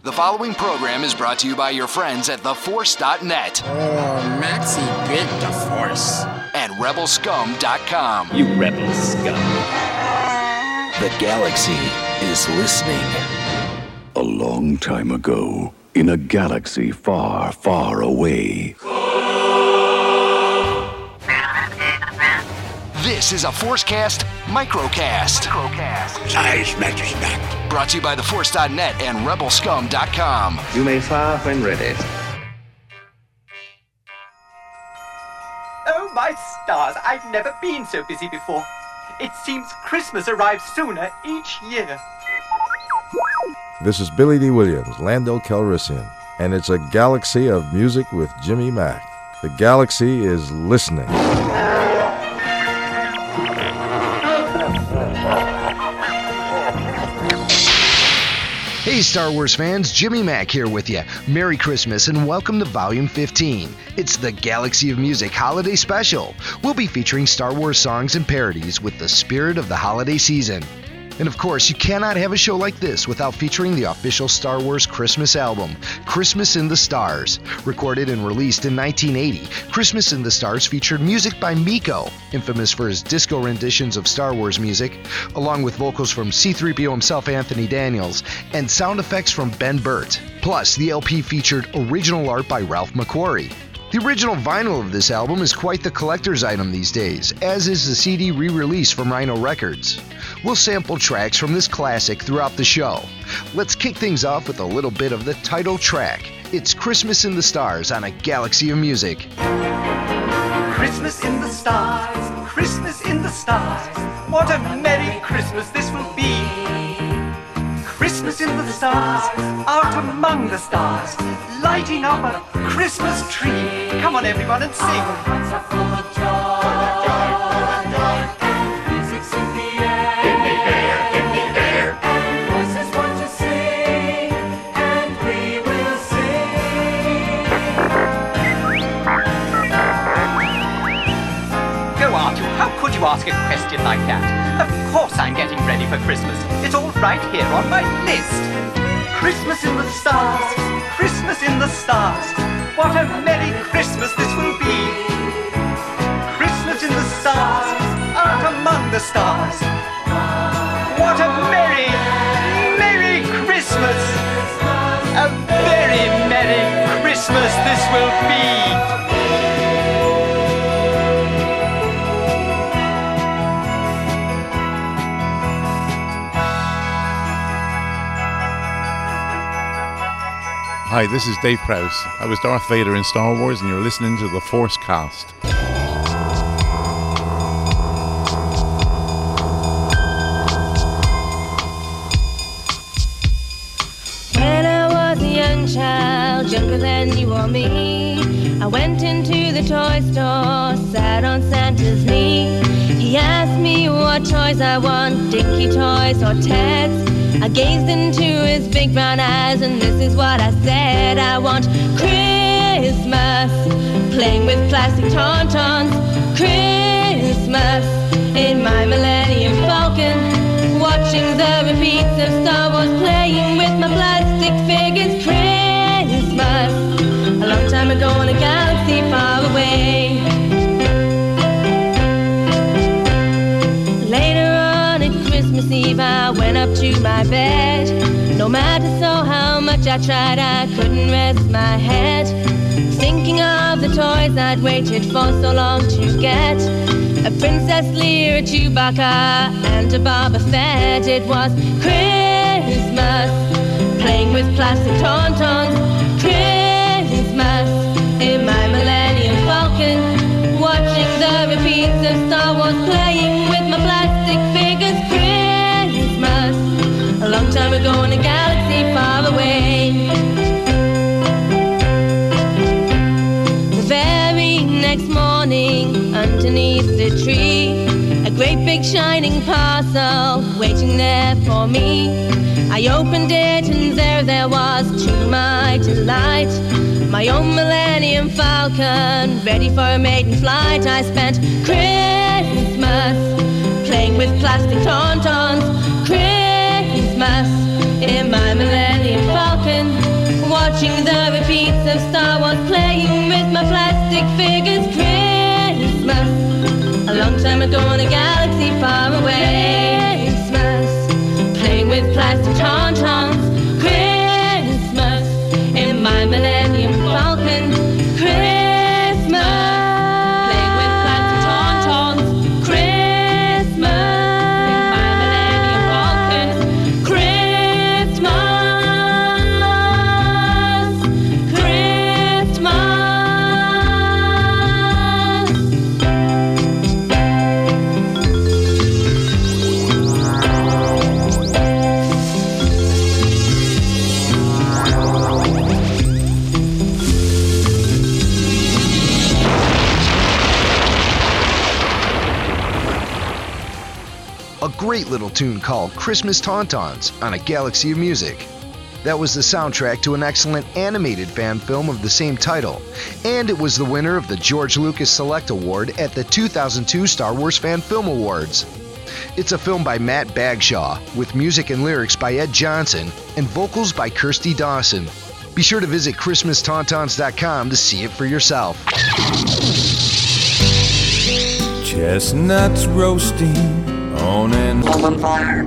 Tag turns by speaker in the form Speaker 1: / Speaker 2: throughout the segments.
Speaker 1: The following program is brought to you by your friends at TheForce.net.
Speaker 2: Oh, Maxie bit the Force.
Speaker 1: And RebelScum.com.
Speaker 3: You rebel scum.
Speaker 4: The galaxy is listening.
Speaker 5: A long time ago, in a galaxy far, far away.
Speaker 1: This is a ForceCast Microcast.
Speaker 5: Size matters not.
Speaker 1: Brought to you by TheForce.net and RebelScum.com.
Speaker 3: You may fire when ready.
Speaker 6: Oh, my stars, I've never been so busy before. It seems Christmas arrives sooner each year.
Speaker 7: This is Billy D. Williams, Lando Calrissian, and it's a galaxy of music with Jimmy Mack. The galaxy is listening.
Speaker 8: Hey Star Wars fans, Jimmy Mack here with you. Merry Christmas and welcome to Volume 15. It's the Galaxy of Music Holiday Special. We'll be featuring Star Wars songs and parodies with the spirit of the holiday season. And of course, you cannot have a show like this without featuring the official Star Wars Christmas album, Christmas in the Stars. Recorded and released in 1980, Christmas in the Stars featured music by Miko, infamous for his disco renditions of Star Wars music, along with vocals from C-3PO himself, Anthony Daniels, and sound effects from Ben Burt. Plus, the LP featured original art by Ralph McQuarrie. The original vinyl of this album is quite the collector's item these days, as is the CD re-release from Rhino Records. We'll sample tracks from this classic throughout the show. Let's kick things off with a little bit of the title track. It's Christmas in the Stars on a Galaxy of Music.
Speaker 6: Christmas in the stars, Christmas in the stars. What a merry Christmas this will be. Christmas in the stars, out among the stars, lighting up a Christmas tree. Come on everyone and sing. Our hearts are full of joy, and music's in the air, in the air, and voices want to sing, and we will sing. Go Artu, how could you ask a question like that? Of course I'm getting ready for Christmas. It's all right here on my list. Christmas in the stars, Christmas in the stars. What a merry Christmas this will be. Christmas in the stars, out among the stars. What a merry, merry Christmas. A very merry Christmas this will be.
Speaker 9: Hi, this is Dave Prowse. I was Darth Vader in Star Wars, and you're listening to the Force Cast.
Speaker 10: When I was a young child, younger than you or me, I went into the toy store, sat on Santa's knee. He asked me what toys I want, Dinky toys or Ted's. I gazed into his big brown eyes and this is what I said. I want Christmas, playing with plastic tauntauns. Christmas, in my Millennium Falcon, watching the repeats of Star Wars, playing with my plastic figures. Christmas, a long time ago in a galaxy far away. Later on at Christmas Eve I went up to my bed. No matter so how much I tried, I couldn't rest my head, thinking of the toys I'd waited for so long to get. A Princess Leia, a Chewbacca, and a Boba Fett. It was Christmas, playing with plastic tauntauns. Christmas, in my Millennium Falcon, watching the repeats of Star Wars, playing with my plastic figures. Christmas, a long time ago in a galaxy far away. The very next morning, underneath the tree, a great big shining parcel waiting there for me. I opened it and there was, to my delight, my own Millennium Falcon, ready for a maiden flight. I spent Christmas playing with plastic tauntauns. Christmas in my Millennium Falcon, stick figures Christmas. A long time ago in a galaxy far away. Christmas. Playing with plastic tauntauns. Christmas. In my Millennium Falcon. Christmas. Playing with plastic tauntauns. Christmas. In my Millennium Falcon.
Speaker 8: A great little tune called Christmas Tauntauns on A Galaxy of Music. That was the soundtrack to an excellent animated fan film of the same title, and it was the winner of the George Lucas Select Award at the 2002 Star Wars Fan Film Awards. It's a film by Matt Bagshaw, with music and lyrics by Ed Johnson and vocals by Kirsty Dawson. Be sure to visit ChristmasTauntauns.com to see it for yourself.
Speaker 11: Chestnuts roasting on an open fire.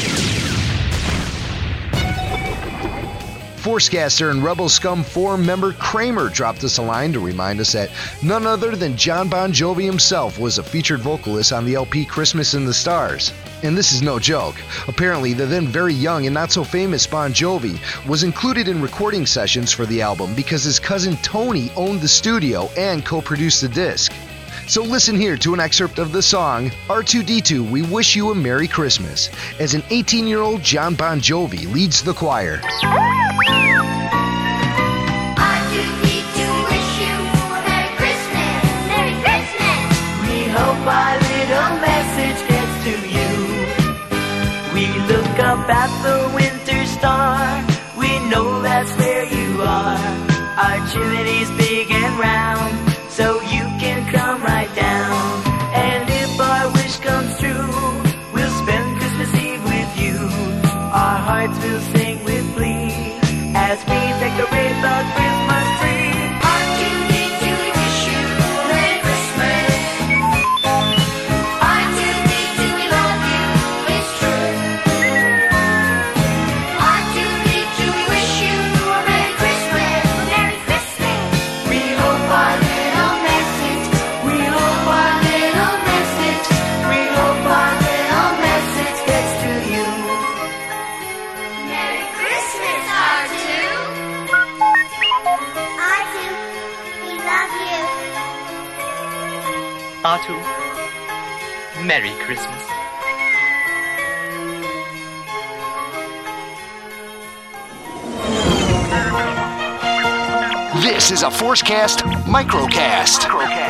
Speaker 8: Forcecaster and Rebel Scum Forum member Kramer dropped us a line to remind us that none other than John Bon Jovi himself was a featured vocalist on the LP Christmas in the Stars. And this is no joke. Apparently, the then very young and not so famous Bon Jovi was included in recording sessions for the album because his cousin Tony owned the studio and co-produced the disc. So listen here to an excerpt of the song R2-D2 We Wish You a Merry Christmas as an 18-year-old John Bon Jovi leads the choir.
Speaker 12: Our little message gets to you. We look up at the winter star. We know that's where you are. Our chimney's big and round, so you can come right down. And if our wish comes true, we'll spend Christmas Eve with you. Our hearts will sing with glee as we decorate the Christmas tree. R2-D2, we wish you a Merry Christmas. R2-D2, we love you, it's true. R2-D2, we wish you a Merry Christmas, Merry Christmas. We hope our little message, we hope our little message, we hope our little message gets to you. Merry Christmas, R2.
Speaker 13: R2, we love you.
Speaker 6: R2, Merry Christmas.
Speaker 1: This is a Forcecast Microcast.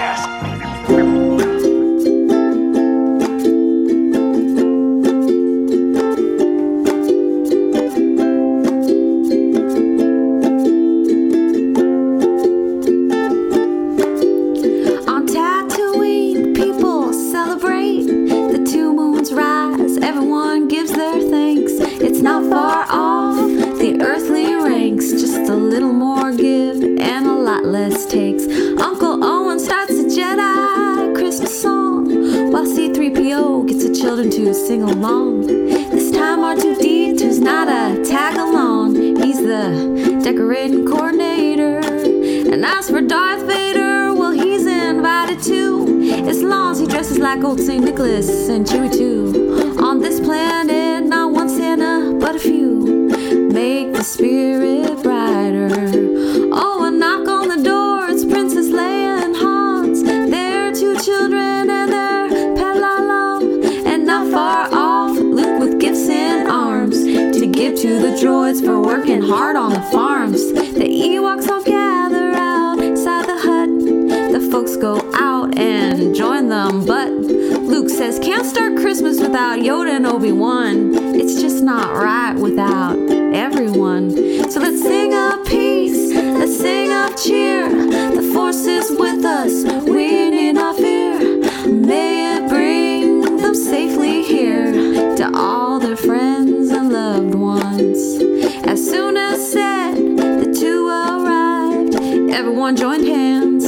Speaker 14: On Tatooine, people celebrate. The two moons rise, everyone gives their thanks. It's not far off the earthly ranks, just a little more give and a lot less takes. Uncle Owen starts a Jedi Christmas song, while C-3PO gets the children to sing along. This time R2-D2's not a tag-along, he's the decorating coordinator. And as for Darth Vader, well, he's invited too, as long as he dresses like old St. Nicholas and Chewie too. On this planet, not one Santa, but a few make the spirit brighter. Oh, a knock on the door, it's Princess Leia and Hans. They're two children and they're Pelalam. And not far off, Luke with gifts in arms to give to the droids for working hard on the farms. The Ewoks all gather outside the hut. The folks go out and join them, but Luke says can't start Christmas without Yoda and Obi-Wan. It's just not right without everyone. So let's sing of peace, let's sing of cheer. The Force is with us, we need not fear. May it bring them safely here to all their friends and loved ones. As soon as said, the two arrived. Everyone joined hands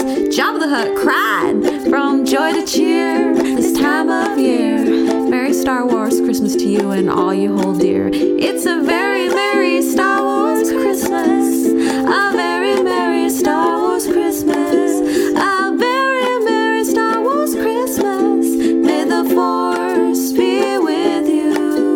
Speaker 14: Jabba the Hutt cried from joy to cheer this time of year. Merry Star Wars Christmas to you and all you hold dear. It's a very merry Star Wars Christmas. A very merry Star Wars Christmas. A very merry Star Wars Christmas. May the Force be with you.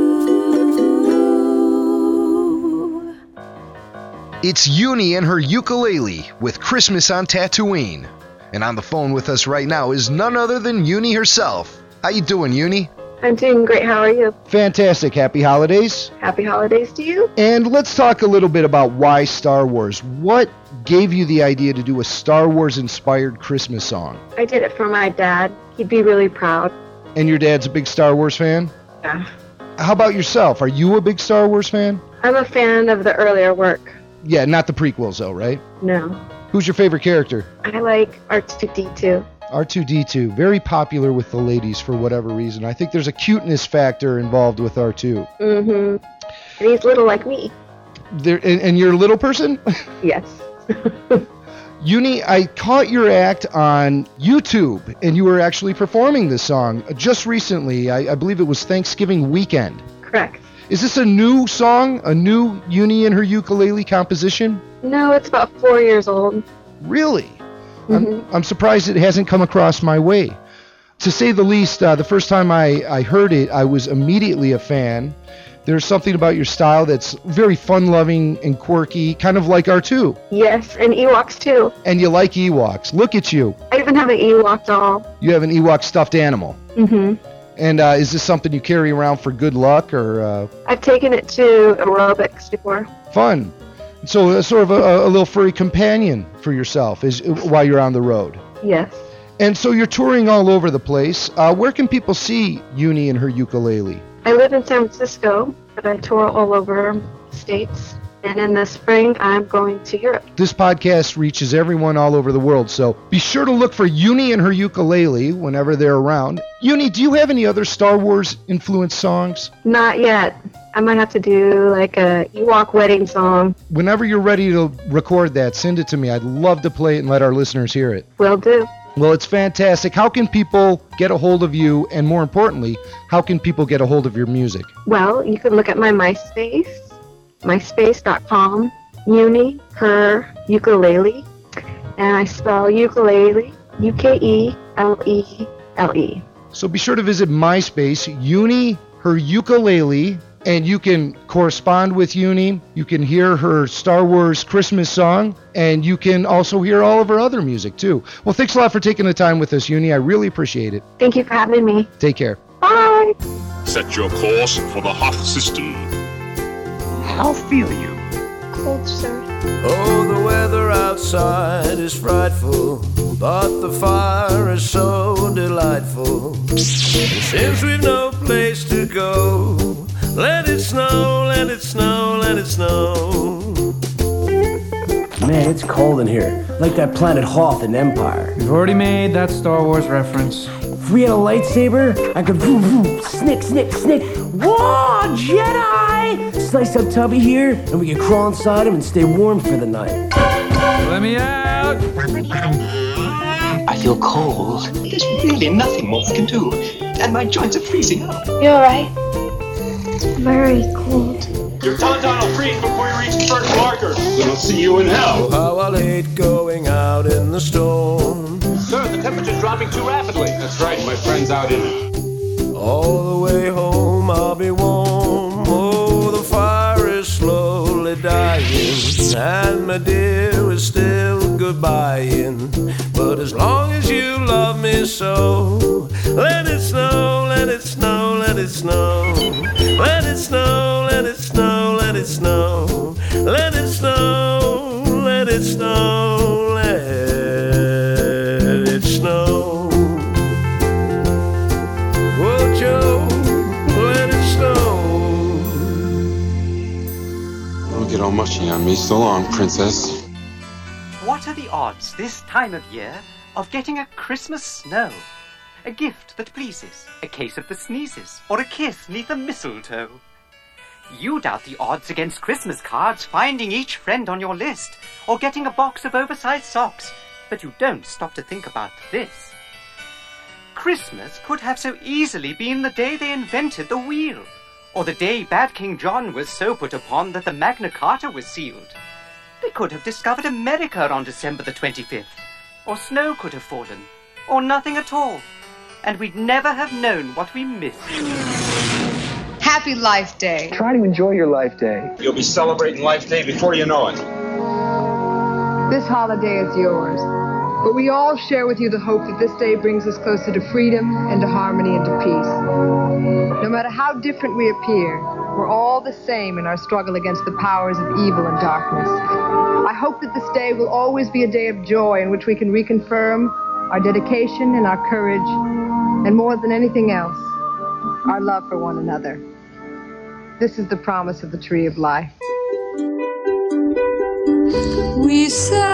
Speaker 8: It's Uni and her ukulele with Christmas on Tatooine. And on the phone with us right now is none other than Uni herself. How you doing, Uni?
Speaker 15: I'm doing great. How are you?
Speaker 8: Fantastic. Happy holidays.
Speaker 15: Happy holidays to you.
Speaker 8: And let's talk a little bit about why Star Wars. What gave you the idea to do a Star Wars-inspired Christmas song?
Speaker 15: I did it for my dad. He'd be really proud.
Speaker 8: And your dad's a big Star Wars fan?
Speaker 15: Yeah.
Speaker 8: How about yourself? Are you a big Star Wars fan?
Speaker 15: I'm a fan of the earlier work.
Speaker 8: Yeah, not the prequels though, right?
Speaker 15: No.
Speaker 8: Who's your favorite character?
Speaker 15: I like R2-D2.
Speaker 8: R2-D2, very popular with the ladies for whatever reason. I think there's a cuteness factor involved with R2.
Speaker 15: Mm-hmm. And he's little like me.
Speaker 8: And you're a little person?
Speaker 15: Yes.
Speaker 8: Uni, I caught your act on YouTube, and you were actually performing this song just recently. I believe it was Thanksgiving weekend.
Speaker 15: Correct.
Speaker 8: Is this a new song, a new Uni and her ukulele composition?
Speaker 15: No, it's about 4 years old.
Speaker 8: Really?
Speaker 15: Mm-hmm.
Speaker 8: I'm surprised it hasn't come across my way. To say the least, the first time I heard it, I was immediately a fan. There's something about your style that's very fun-loving and quirky, kind of like R2.
Speaker 15: Yes, and Ewoks too.
Speaker 8: And you like Ewoks. Look at you.
Speaker 15: I even have an Ewok doll.
Speaker 8: You have an Ewok stuffed animal.
Speaker 15: Mm-hmm.
Speaker 8: And is this something you carry around for good luck, or?
Speaker 15: I've taken it to aerobics before.
Speaker 8: Fun. So sort of a little furry companion for yourself while you're on the road.
Speaker 15: Yes.
Speaker 8: And so you're touring all over the place. Where can people see Uni and her ukulele?
Speaker 15: I live in San Francisco, but I tour all over the States. And in the spring, I'm going to Europe.
Speaker 8: This podcast reaches everyone all over the world, so be sure to look for Uni and her ukulele whenever they're around. Uni, do you have any other Star Wars-influenced songs?
Speaker 15: Not yet. I might have to do like a Ewok wedding song.
Speaker 8: Whenever you're ready to record that, send it to me. I'd love to play it and let our listeners hear it.
Speaker 15: Will do.
Speaker 8: Well, it's fantastic. How can people get a hold of you? And more importantly, how can people get a hold of your music?
Speaker 15: Well, you can look at my MySpace, myspace.com, Uni, her, ukulele. And I spell ukulele, Ukelele.
Speaker 8: So be sure to visit MySpace, Uni, her ukulele, and you can correspond with Uni. You can hear her Star Wars Christmas song, and you can also hear all of her other music, too. Well, thanks a lot for taking the time with us, Uni. I really appreciate it.
Speaker 15: Thank you for having me.
Speaker 8: Take care.
Speaker 15: Bye.
Speaker 16: Set your course for the Hoth system.
Speaker 3: How feel you?
Speaker 15: Cold, sir.
Speaker 11: Oh, the weather outside is frightful, but the fire is so delightful. And since we've no place to go, let it snow, let it snow, let it snow.
Speaker 17: Man, it's cold in here, like that planet Hoth in Empire.
Speaker 18: We've already made that Star Wars reference.
Speaker 17: If we had a lightsaber, I could snick, snick, snick. Whoa, Jedi! Slice up Tubby here, and we can crawl inside him and stay warm for the night.
Speaker 18: Let me out!
Speaker 6: I feel cold. There's really nothing more I can do, and my joints are freezing up.
Speaker 15: You alright? Very cold.
Speaker 16: Your tauntaun will freeze before you reach the first marker. Then I'll see you in hell.
Speaker 11: Oh, how I hate going out in the storm.
Speaker 16: Sir, the temperature's dropping too rapidly. That's right, my friend's out in it.
Speaker 11: All the way home I'll be warm. Oh, the fire is slowly dying, and my dear is still goodbying. But as long as you love me so, let it snow, let it snow, let it snow. Let it snow, let it snow, let it snow. Let it snow, let it snow, let it snow. Oh, Joe, let it snow.
Speaker 19: Don't get all mushy on me. So long, princess.
Speaker 6: What are the odds this time of year of getting a Christmas snow? A gift that pleases, a case of the sneezes, or a kiss 'neath a mistletoe. You doubt the odds against Christmas cards finding each friend on your list, or getting a box of oversized socks. But you don't stop to think about this. Christmas could have so easily been the day they invented the wheel, or the day Bad King John was so put upon that the Magna Carta was sealed. They could have discovered America on December the 25th, or snow could have fallen, or nothing at all, and we'd never have known what we missed.
Speaker 20: Happy Life Day.
Speaker 3: Try to enjoy your Life Day.
Speaker 16: You'll be celebrating Life Day before you know it.
Speaker 20: This holiday is yours, but we all share with you the hope that this day brings us closer to freedom and to harmony and to peace. No matter how different we appear, we're all the same in our struggle against the powers of evil and darkness. I hope that this day will always be a day of joy in which we can reconfirm our dedication and our courage, and more than anything else, our love for one another. This is the promise of the Tree of Life.
Speaker 10: We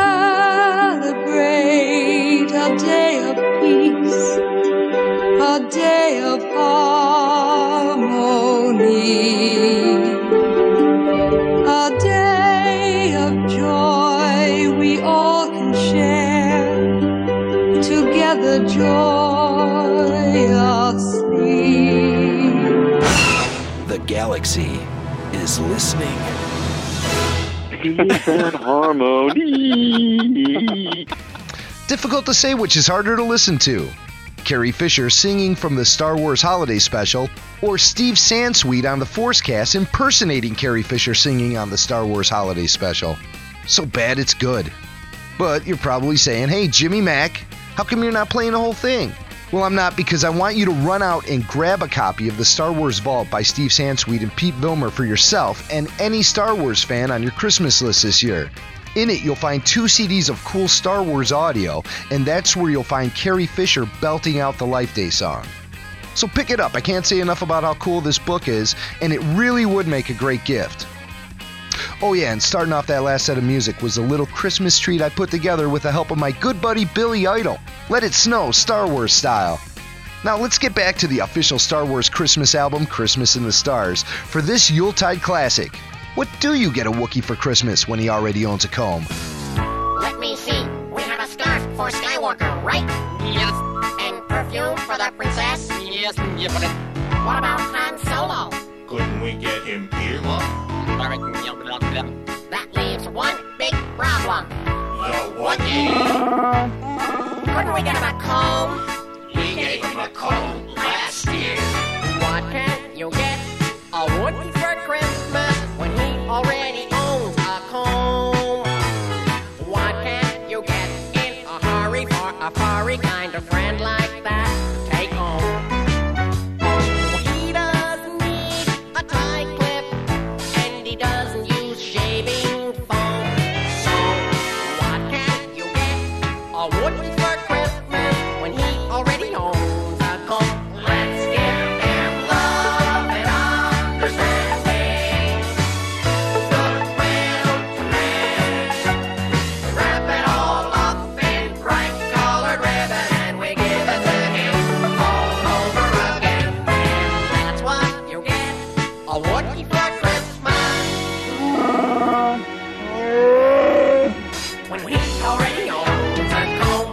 Speaker 10: celebrate a day of peace, a day of harmony, a day of joy we all can share together joyously.
Speaker 4: The galaxy is listening.
Speaker 3: Peace and harmony.
Speaker 8: Difficult to say which is harder to listen to. Carrie Fisher singing from the Star Wars Holiday Special, or Steve Sansweet on the Forcecast impersonating Carrie Fisher singing on the Star Wars Holiday Special. So bad it's good. But you're probably saying, hey, Jimmy Mack, how come you're not playing the whole thing? Well, I'm not, because I want you to run out and grab a copy of the Star Wars Vault by Steve Sansweet and Pete Vilmer for yourself and any Star Wars fan on your Christmas list this year. In it, you'll find 2 CDs of cool Star Wars audio, and that's where you'll find Carrie Fisher belting out the Life Day song. So pick it up. I can't say enough about how cool this book is, and it really would make a great gift. Oh yeah, and starting off that last set of music was a little Christmas treat I put together with the help of my good buddy Billy Idol. Let It Snow, Star Wars style. Now let's get back to the official Star Wars Christmas album, Christmas in the Stars, for this Yuletide classic. What do you get a Wookiee for Christmas when he already owns a comb?
Speaker 21: Let me see. We have a scarf for Skywalker, right? Yes. And perfume for the princess? Yes. What about Han Solo?
Speaker 22: Couldn't we get him earmuffs?
Speaker 21: That leaves one big problem.
Speaker 22: The Wookiee.
Speaker 21: Couldn't we get him a comb?
Speaker 22: We gave him a comb last year.
Speaker 21: What can you get a Wookiee for Christmas when he already owns a comb? What can you get in a hurry for a furry kind of friend like that to take home? Oh, he doesn't need a tie clip, and he doesn't use shaving foam. So what can you get a Wookiee for Christmas when he already owns a comb? Let's give him love and understanding, goodwill to men. Wrap it all up in bright colored ribbon, and we give it to him all over again. And that's what you get a Wookiee for Christmas when he already owns a comb.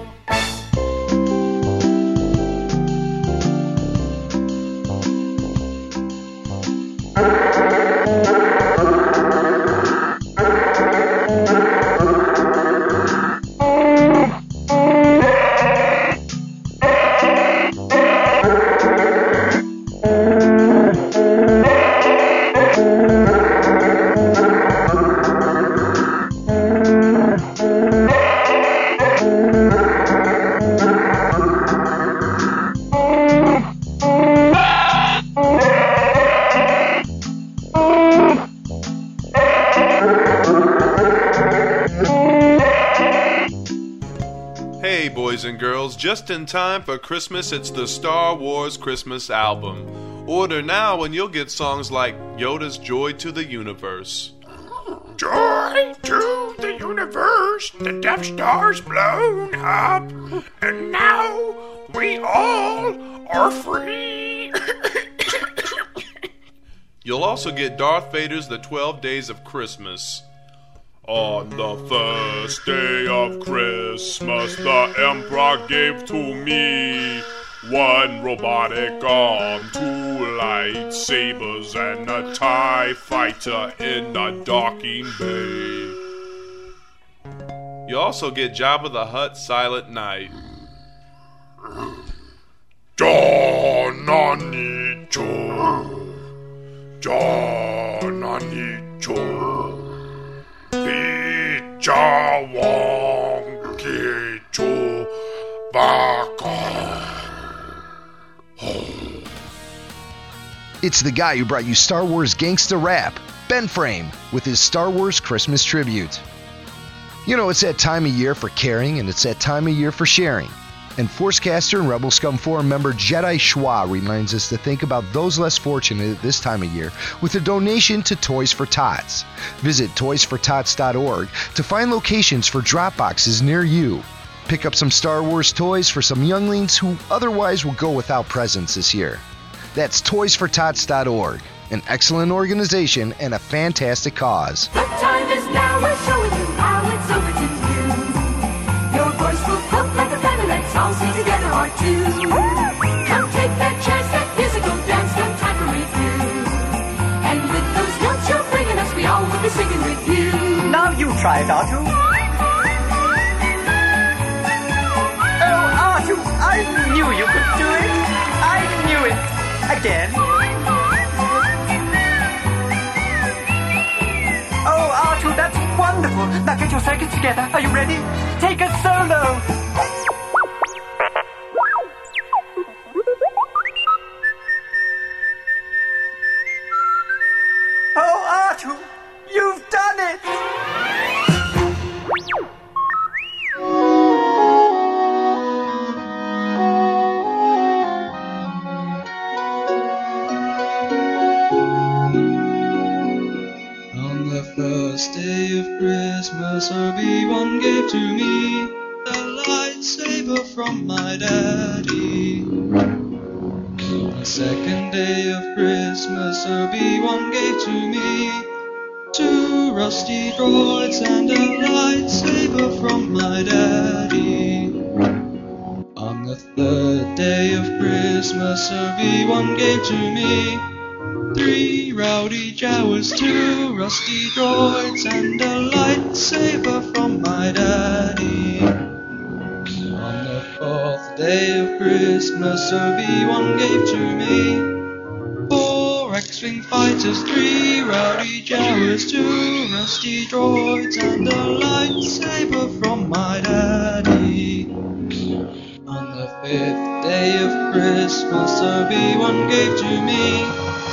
Speaker 23: Hey boys and girls, just in time for Christmas, it's the Star Wars Christmas album. Order now and you'll get songs like Yoda's Joy to the Universe.
Speaker 22: Joy to the universe, the Death Star's blown up, and now we all are free.
Speaker 23: You'll also get Darth Vader's The 12 Days of Christmas.
Speaker 22: On the first day of Christmas, the Emperor gave to me one robotic arm, 2 lightsabers, and a TIE fighter in the docking bay. You also get Jabba the Hutt Silent Night. Jananicho, Jananicho, Pichawonkicho, Baka.
Speaker 8: It's the guy who brought you Star Wars gangsta rap, Ben Frame, with his Star Wars Christmas tribute. You know, it's that time of year for caring, and it's that time of year for sharing. And Forcecaster and Rebel Scum 4 member Jedi Schwa reminds us to think about those less fortunate at this time of year with a donation to Toys for Tots. Visit toysfortots.org to find locations for drop boxes near you. Pick up some Star Wars toys for some younglings who otherwise will go without presents this year. That's toysfortots.org, an excellent organization and a fantastic cause.
Speaker 12: The time is now, we're showing you how it's over to you. Your voice will pop like a feather, let's all sing together or two. Come take that chance, that musical dance, no time for review. And with those notes you're bringing us, we all will be singing with you.
Speaker 6: Now you try it, Artu. Oh, Artu, I knew you could do it. I knew it. Again. Oh, Artu, that's wonderful. Now get your circuits together. Are you ready? Take a solo. Oh, Artu, you've done it.
Speaker 2: First day of Christmas, Obi-Wan gave to me a lightsaber from my daddy. The second day of Christmas, Obi-Wan gave to me 2 rusty droids and a lightsaber from my daddy. On the third day of Christmas, Obi-Wan gave to me 3 rowdy Jawas, 2 rusty droids, and a lightsaber from my daddy. On the 4th day of Christmas, Obi-Wan gave to me 4 X-Wing fighters, 3 rowdy Jawas, 2 rusty droids, and a lightsaber from my daddy. On the 5th day of Christmas, Obi-Wan gave to me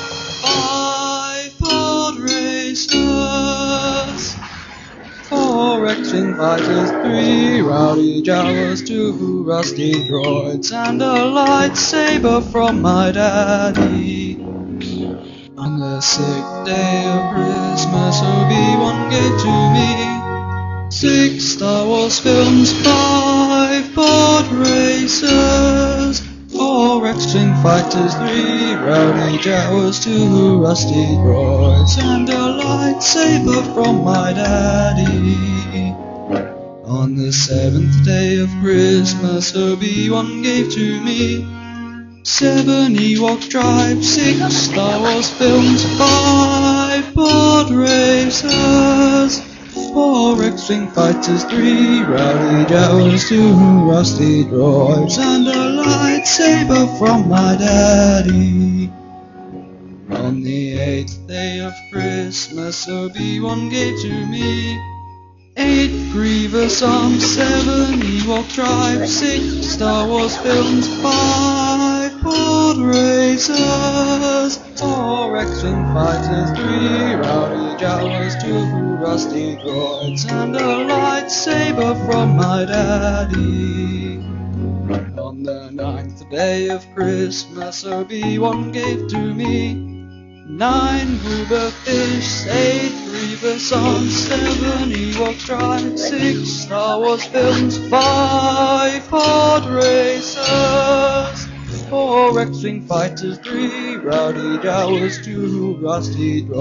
Speaker 2: 5 pod racers, 4 X-Wing fighters, 3 rowdy Jawas, 2 rusty droids, and a lightsaber from my daddy. On the 6th day of Christmas, Obi-Wan gave to me 6 Star Wars films, 5 pod racers, 4 X-Wing fighters, 3 rowdy Jawas, 2 rusty droids, and a lightsaber from my daddy. On the 7th day of Christmas, Obi-Wan gave to me 7 Ewok tribes, 6 Star Wars films, 5 pod racers, 4 X-Wing fighters, 3 rowdy Jawas, 2 rusty droids, and a lightsaber from my daddy. On the 8th day of Christmas, Obi-Wan gave to me 8 Grievous arms, 7 Ewok tribes, 6 Star Wars films, 5 pod racers, 4 X-Wing fighters, 3 rowdy Jawas, 2 rusty droids, and a lightsaber from my daddy. On the 9th day of Christmas, Obi-Wan gave to me 9 Gruber fish, 8 Grievous arms, 7 Ewok tribes, 6 Star Wars films, 5 pod racers, 4 X-Wing fighters, 3 rowdy Jawas, 2 rusty droids,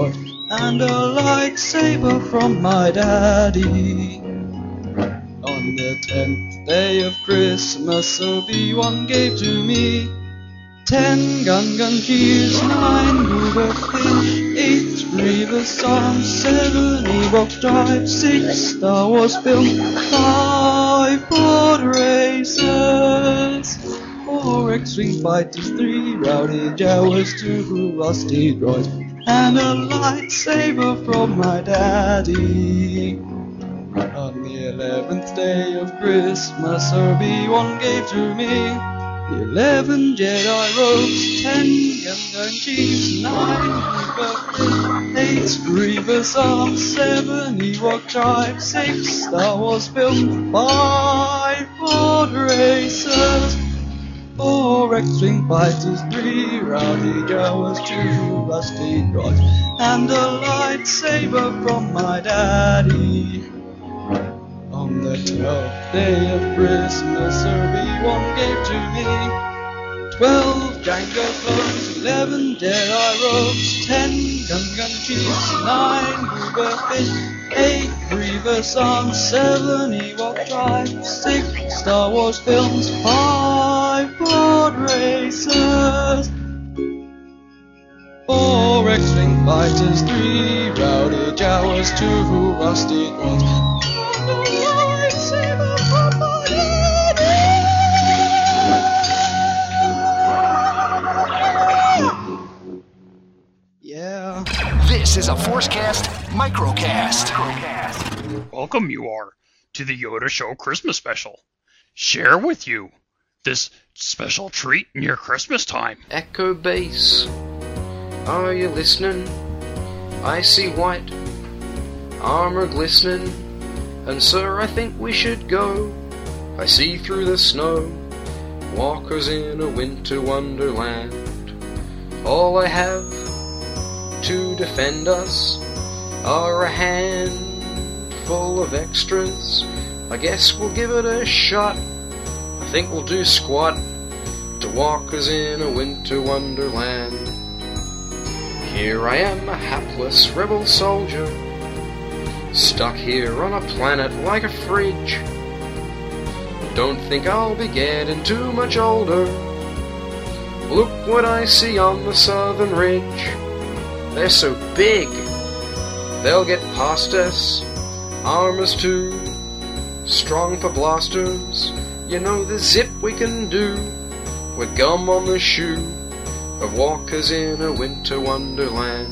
Speaker 2: and a lightsaber from my daddy. On the 10th day of Christmas, Obi-Wan gave to me 10 Gungan Cheers, 9 Goober Fish, 8 Grievous Arms, 7 Ewok Drive, 6 Star Wars Film, 5 Pod Racers, 4 X-Wing Fighters, 3 Rowdy Jawas, 2 Rusty Droids, and a lightsaber from my daddy. On the 11th day of Christmas, Obi-Wan gave to me 11 Jedi robes, 10 Gungan Chiefs, 9 Goober Fish, 8 Grievous Arms, 7 Ewok Tribe, 6 Star Wars Film, 5 Pod Racers, 4 X-Wing Fighters, 3 Rowdy Jawas, 2 Rusty Droids, and a lightsaber from my daddy. On the 12th day of Christmas, Obi-Wan gave to me 12 Jango clones, 11 Jedi robes, 10 Gungan Chiefs, 9 Goober Fish, 8 Grievous Arms, 7 Ewok Tribe, 6 Star Wars Films, 5 Pod Racers, 4 X-Wing Fighters, 3 Rowdy Jawas, 2 Rusty Droids,
Speaker 1: Yeah. This is a Forcecast microcast.
Speaker 3: Welcome you are to the Yoda Show Christmas special. Share with you this special treat near Christmas time.
Speaker 5: Echo Base, are you listening? I see white armor glistening, and sir, I think we should go. I see through the snow walkers in a winter wonderland. All I have to defend us are a handful of extras. I guess we'll give it a shot. I think we'll do squat to walkers in a winter wonderland. Here I am, a hapless rebel soldier, stuck here on a planet like a fridge. Don't think I'll be getting too much older. Look what I see on the southern ridge. They're so big, they'll get past us. Armor's too strong for blasters. You know the zip we can do with gum on the shoe of walkers in a winter wonderland.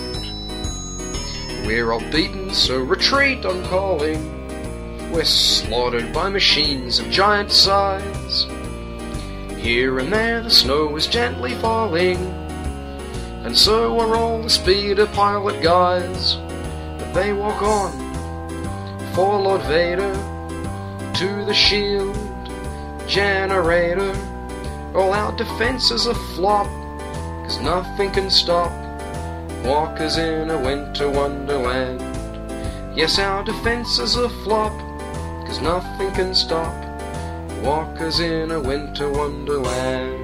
Speaker 5: We're all beaten, so retreat I'm calling. We're slaughtered by machines of giant size. Here and there the snow is gently falling, and so are all the speeder pilot guys. But they walk on for Lord Vader to the shield generator. All our defenses are flop, 'cause nothing can stop walkers in a winter wonderland. Yes, our defenses are flop, 'cause nothing can stop walkers in a winter wonderland.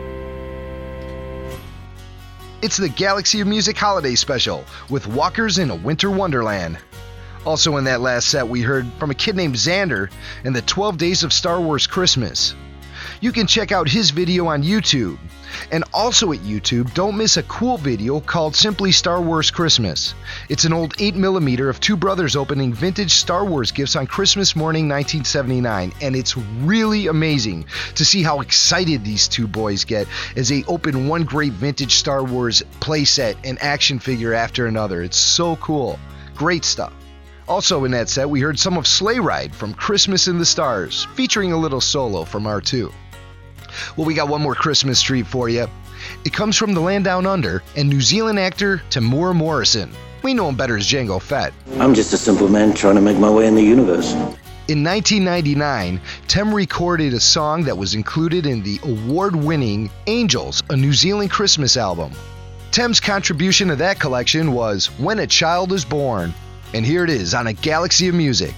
Speaker 8: It's the Galaxy of Music Holiday Special with Walkers in a Winter Wonderland. Also in that last set, we heard from a kid named Xander and the 12 Days of Star Wars Christmas. You can check out his video on YouTube. And also at YouTube, don't miss a cool video called Simply Star Wars Christmas. It's an old 8mm of two brothers opening vintage Star Wars gifts on Christmas morning 1979, and it's really amazing to see how excited these two boys get as they open one great vintage Star Wars playset and action figure after another. It's so cool. Great stuff. Also in that set, we heard some of Sleigh Ride from Christmas in the Stars, featuring a little solo from R2. Well, we got one more Christmas treat for you. It comes from the land down under and New Zealand actor Temuera Morrison. We know him better as Jango Fett.
Speaker 7: I'm just a simple man trying to make my way in the universe.
Speaker 8: In 1999, Tem recorded a song that was included in the award-winning Angels, a New Zealand Christmas album. Tem's contribution to that collection was When a Child is Born. And here it is on A Galaxy of Music.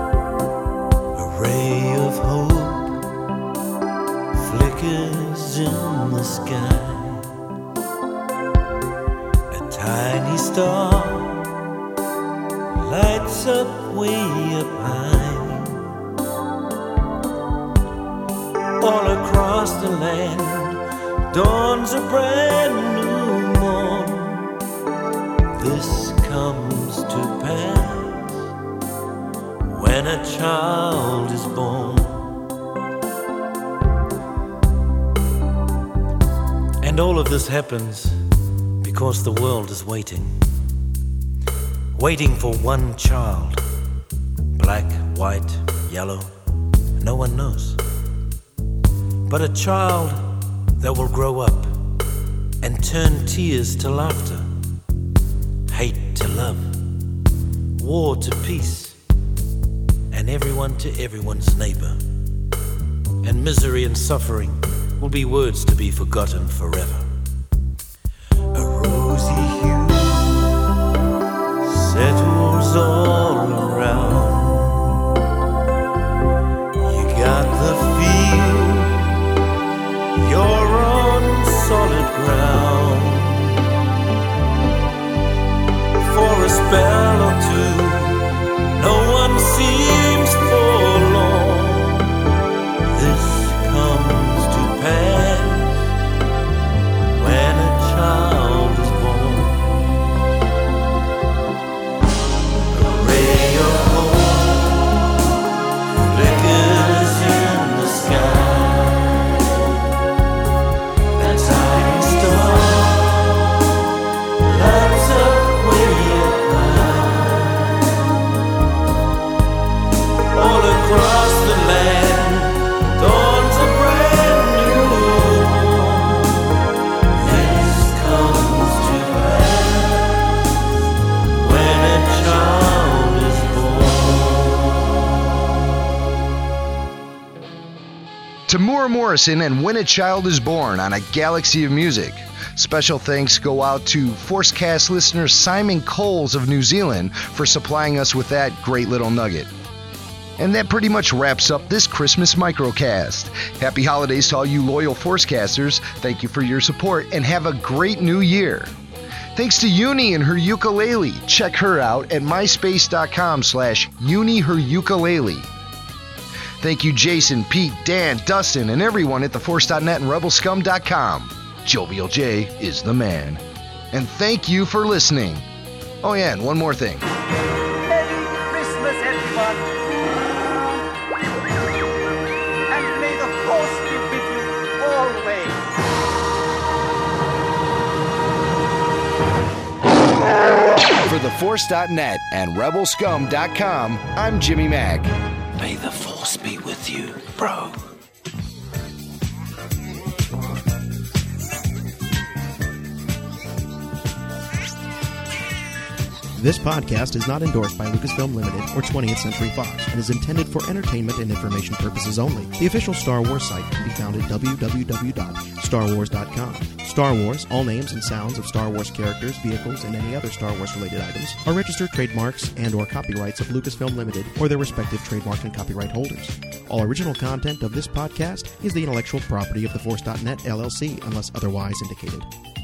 Speaker 11: Ray of hope flickers in
Speaker 9: in the sky. A tiny star lights up way up high. All across the land dawns a brand new morn. This comes to pass when a child is born. And all of this happens because the world is waiting. Waiting for one child. Black, white, yellow, no one knows. But a child that will grow up and turn tears to laughter, hate to love, war to peace, and everyone to everyone's neighbor. And misery and suffering will be words to be forgotten forever. A rosy hue settles all around. You got the feel you're on solid ground. For a spell or two, no one seems forlorn. This comes to pass when a child is born. A ray of hope flickers in the sky. That tiny star lights up way up high. All across the land dawns a brand new morn. This comes to pass when a child is born.
Speaker 8: Tamura Morrison and When a Child is Born on A Galaxy of Music. Special thanks go out to Forcecast listener Simon Coles of New Zealand for supplying us with that great little nugget. And that pretty much wraps up this Christmas microcast. Happy holidays to all you loyal Forcecasters. Thank you for your support and have a great new year. Thanks to Uni and her ukulele. Check her out at myspace.com/UniHerUkulele. Thank you Jason, Pete, Dan, Dustin, and everyone at theforce.net and rebelscum.com. Jovial J is the man. And thank you for listening. Oh yeah, and one more thing.
Speaker 6: Merry Christmas, everyone. And may the Force be with you always.
Speaker 1: For theforce.net and rebelscum.com, I'm Jimmy Mack.
Speaker 4: May the Force be with you, bro.
Speaker 13: This podcast is not endorsed by Lucasfilm Limited or 20th Century Fox and is intended for entertainment and information purposes only. The official Star Wars site can be found at www.starwars.com. Star Wars, all names and sounds of Star Wars characters, vehicles, and any other Star Wars-related items are registered trademarks and or copyrights of Lucasfilm Limited or their respective trademark and copyright holders. All original content of this podcast is the intellectual property of theforce.net LLC unless otherwise indicated.